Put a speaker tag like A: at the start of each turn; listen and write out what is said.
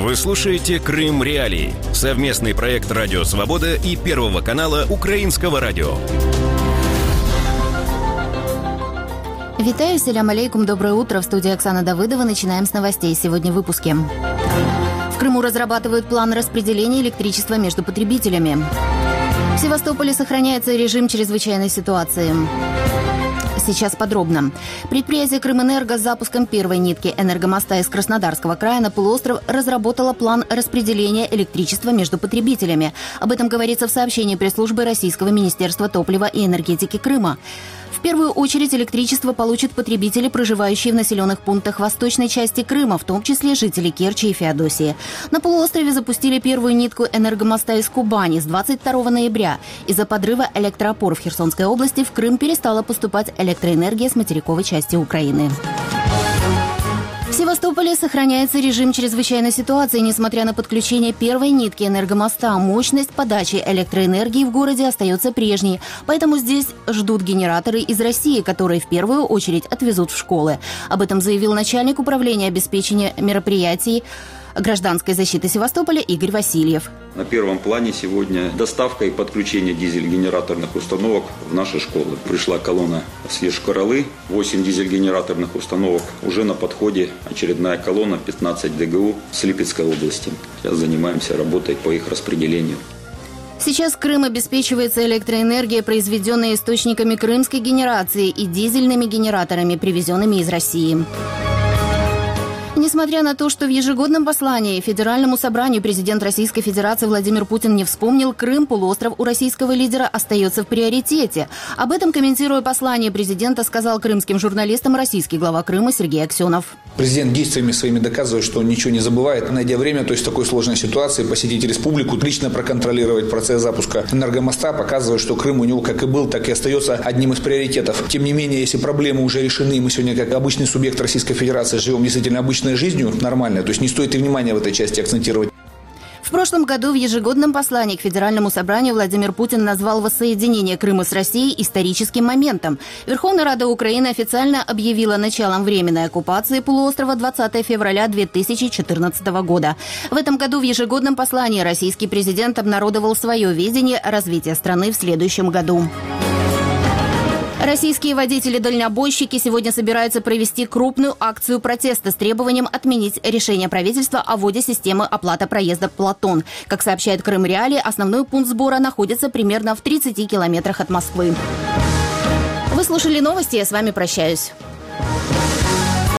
A: Вы слушаете «Крым Реалии» – совместный проект «Радио Свобода» и Первого канала Украинского радио.
B: Витаю, салям алейкум, доброе утро. В студии Оксана Давыдова. Начинаем с новостей. Сегодня в выпуске. В Крыму разрабатывают план распределения электричества между потребителями. В Севастополе сохраняется режим чрезвычайной ситуации. Сейчас подробно. Предприятие «Крымэнерго» с запуском первой нитки энергомоста из Краснодарского края на полуостров разработало план распределения электричества между потребителями. Об этом говорится в сообщении пресс-службы Российского министерства топлива и энергетики Крыма. В первую очередь электричество получат потребители, проживающие в населенных пунктах восточной части Крыма, в том числе жители Керчи и Феодосии. На полуострове запустили первую нитку энергомоста из Кубани с 22 ноября. Из-за подрыва электроопор в Херсонской области в Крым перестала поступать электроэнергия с материковой части Украины. В Севастополе сохраняется режим чрезвычайной ситуации, несмотря на подключение первой нитки энергомоста. Мощность подачи электроэнергии в городе остается прежней, поэтому здесь ждут генераторы из России, которые в первую очередь отвезут в школы. Об этом заявил начальник управления обеспечения мероприятий гражданской защиты Севастополя Игорь Васильев.
C: На первом плане сегодня доставка и подключение дизель-генераторных установок в наши школы. Пришла колонна с Ешкаралы, 8 дизель-генераторных установок. Уже на подходе очередная колонна 15 ДГУ с Липецкой области. Сейчас занимаемся работой по их распределению.
B: Сейчас Крым обеспечивается электроэнергией, произведенной источниками крымской генерации и дизельными генераторами, привезенными из России. Несмотря на то, что в ежегодном послании Федеральному собранию президент Российской Федерации Владимир Путин не вспомнил Крым, полуостров у российского лидера остается в приоритете. Об этом, комментируя послание президента, сказал крымским журналистам российский глава Крыма Сергей Аксенов.
D: Президент действиями своими доказывает, что он ничего не забывает. Найдя время, то есть в такой сложной ситуации, посетить республику, лично проконтролировать процесс запуска энергомоста, показывает, что Крым у него как и был, так и остается одним из приоритетов. Тем не менее, если проблемы уже решены, мы сегодня как обычный субъект Российской Федерации живем действительно обычной жизнью, нормально, то есть не стоит и внимания в этой части акцентировать.
B: В прошлом году в ежегодном послании к Федеральному собранию Владимир Путин назвал воссоединение Крыма с Россией историческим моментом. Верховная Рада Украины официально объявила началом временной оккупации полуострова 20 февраля 2014 года. В этом году в ежегодном послании российский президент обнародовал свое видение развития страны в следующем году. Российские водители-дальнобойщики сегодня собираются провести крупную акцию протеста с требованием отменить решение правительства о вводе системы оплаты проезда «Платон». Как сообщает Крым Реалии, основной пункт сбора находится примерно в 30 километрах от Москвы. Вы слушали новости, я с вами прощаюсь.